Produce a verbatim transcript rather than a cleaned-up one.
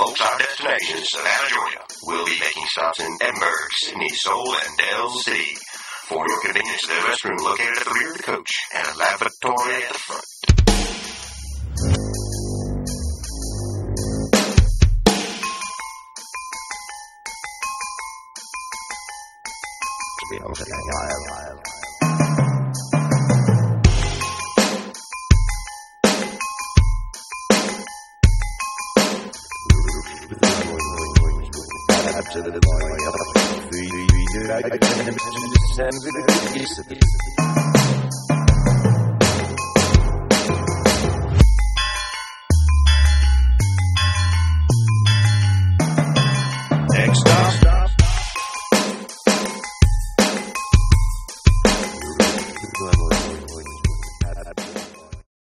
folks, our destination is Savannah, Georgia. We'll be making stops in Edinburgh, Sydney, Seoul, and Del City. For your convenience, there's a restroom located at the rear of the coach and a lavatory at the front. To the